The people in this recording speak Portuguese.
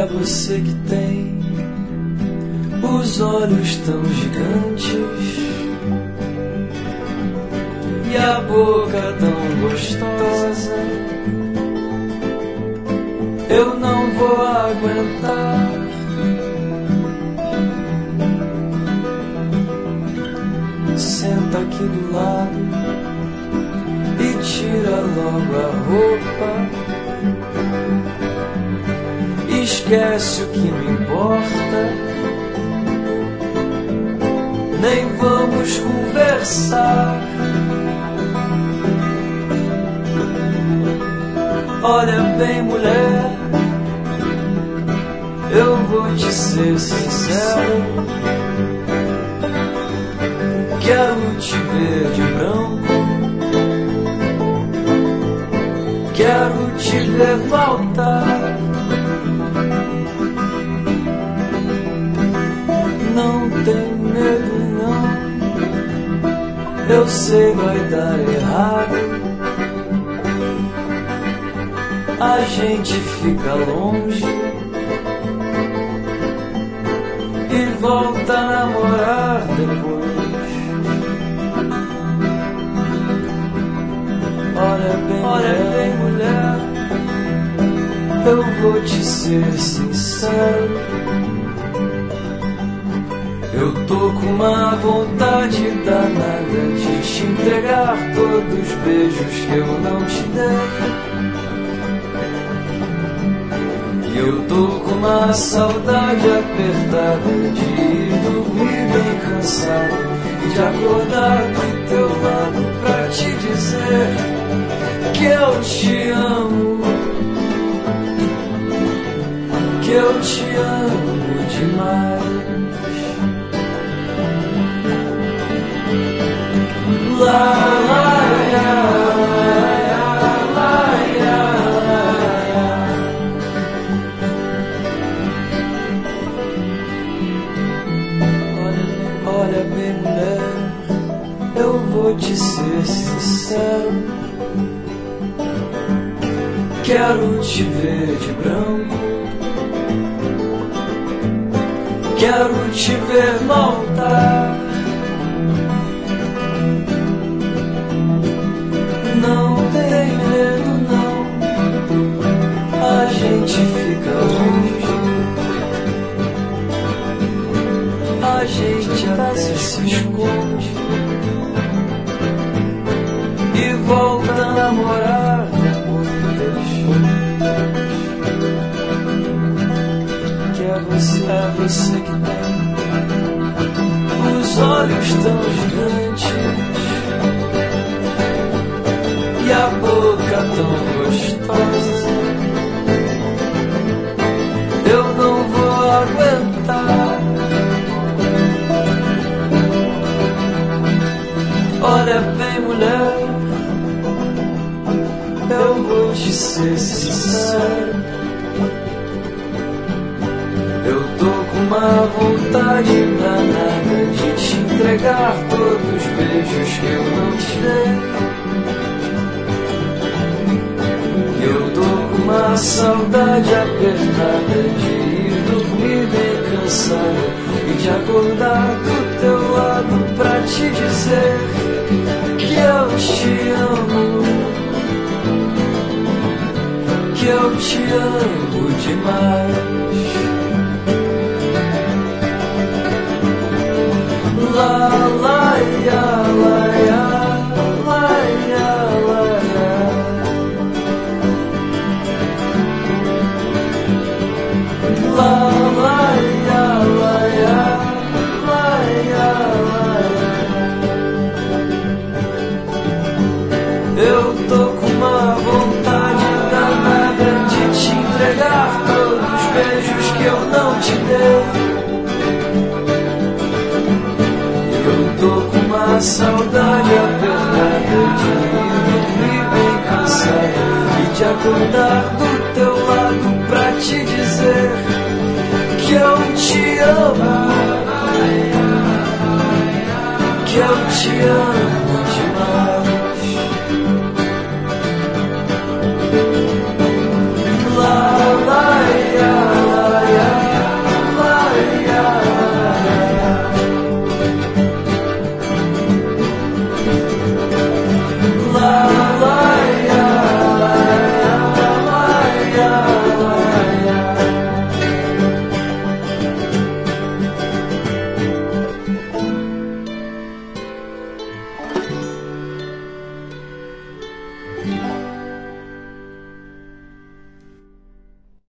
você que tem os olhos tão gigantes e a boca tão gostosa. Eu não vou aguentar. Senta aqui do lado e tira logo a roupa. Esquece o que me importa. Nem vamos conversar. Olha bem, mulher, eu vou te ser sincero. Quero te ver de branco. Quero te ver faltar. Não tem medo não, eu sei vai dar errado. A gente fica longe e volta a namorar depois. Olha bem, mulher, eu vou te ser sincero. Eu tô com uma vontade danada de te entregar todos os beijos que eu não te dei. E eu tô com uma saudade apertada de ir dormir bem cansado e de acordar do teu lado pra te dizer que eu te amo, que eu te amo demais. La la ya, olha bem, mulher, eu vou te ser sincero. Quero te ver de branco. Quero te ver voltar. Não tem medo não, a gente fica longe. A gente até se esconde e volta a namorar depois. Que é você que tem os olhos tão gigantes e a boca tão gostosa. Eu não vou aguentar. Olha bem, mulher, eu vou te ser sincero. Eu tô com uma vontade danada de te entregar todos os beijos que eu não te dei. Eu tô com uma saudade apertada de ir dormir bem cansado e de acordar do teu lado pra te dizer que eu te amo, que eu te amo demais. La la ya, la ya, la ya, la ya. La la ya, la ya, la ya, la ya. Eu tô com uma vontade danada de te entregar todos os beijos que eu não te dei. Eu tô com uma saudade apertada de ir dormir bem cansado e de acordar do teu lado pra te dizer que eu te amo, que eu te amo